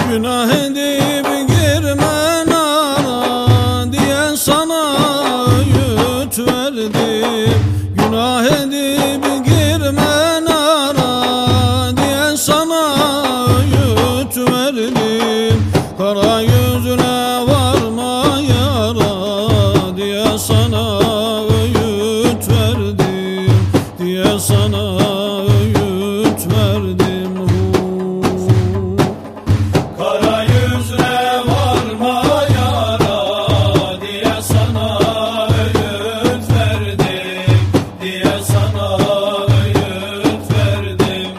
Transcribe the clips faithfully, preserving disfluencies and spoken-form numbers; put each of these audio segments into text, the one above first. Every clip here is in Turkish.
Günah edip girme nara diye sana öğüt verdim. Günah edip girme nara diye sana öğüt verdim. Kara yüzüne varma yara diye sana öğüt verdim. Diye sana öğüt verdim. Kara yüzüne varma yara diye sana öğüt verdim. Diye sana öğüt verdim.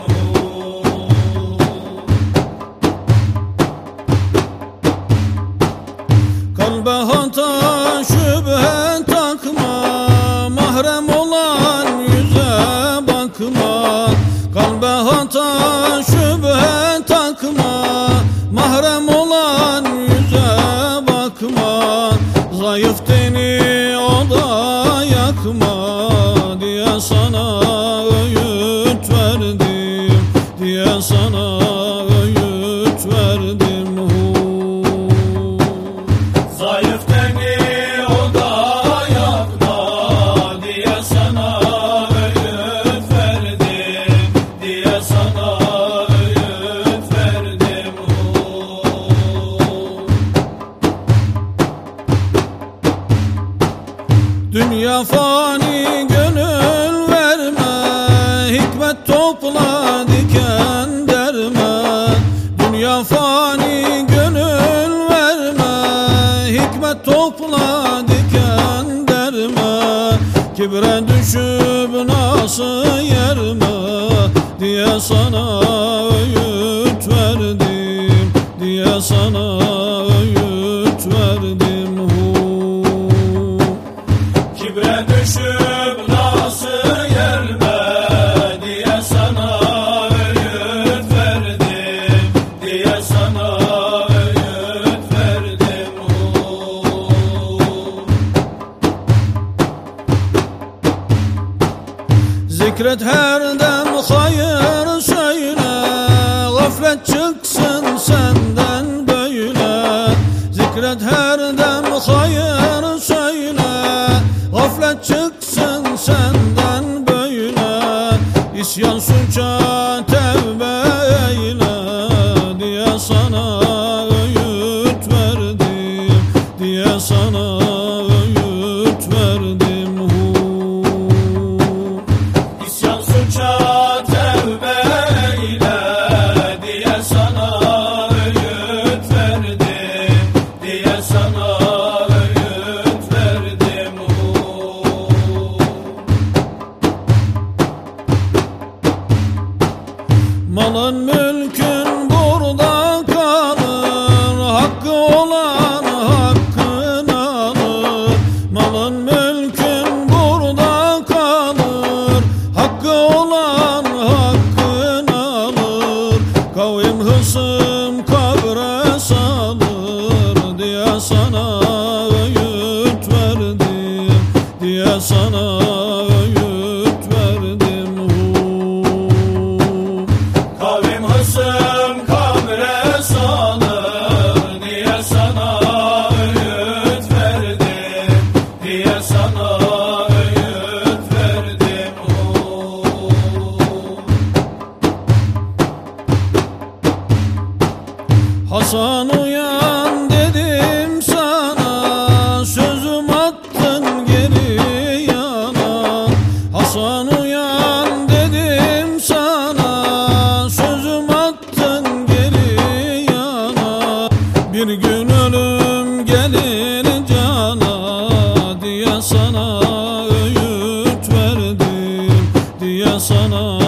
Kalbe hata şüphe takma, mahrem olan yüze bakma. Kalbe hata şüphe takma, mahrem olan yüze bakma. Zayıf teni o da yakma diye sana öğüt verdim. Diye sana öğüt verdim. Zayıf teni o da yakma diye sana öğüt verdim. Diye sana öğüt verdim. Dünya fani, gönül verme, hikmet topla diken derme. Dünya fani, gönül verme, hikmet topla diken derme. Kibre düşüp nasıl yerme diye sana öğüt verdim. Diye sana öğüt verdim. Kibre düşüp nasıl yerme diye sana öğüt verdim. Diye sana öğüt verdim. Zikret her dem hayır söyle, gaflet çıksın senden böyle. Zikret her dem hayır söyle, gaflet çıksın senden böyle. İsyan suça tevbe eyle diye sana öğüt verdim. Diye sana öğüt verdim. İsyan suça tevbe eyle diye sana öğüt verdim. Diye sana öğüt verdim. Malın mülkün burada kalır, hakkı olan hakkını alır. Malın mülkün burada kalır, hakkı olan hakkını alır. Kavim hısım kabre salır diye sana öğüt verdim. Diye sana öğüt verdim. Kavim hısım kabre salır diye sana öğüt verdim. Diye sana öğüt verdim. Hasan uyan dedim sana, sözüm attın geri yana. Hasan uyan dedim sana, sözüm attın geri yana. Bir gün ölüm gelir cana diye sana öğüt verdim. Diye sana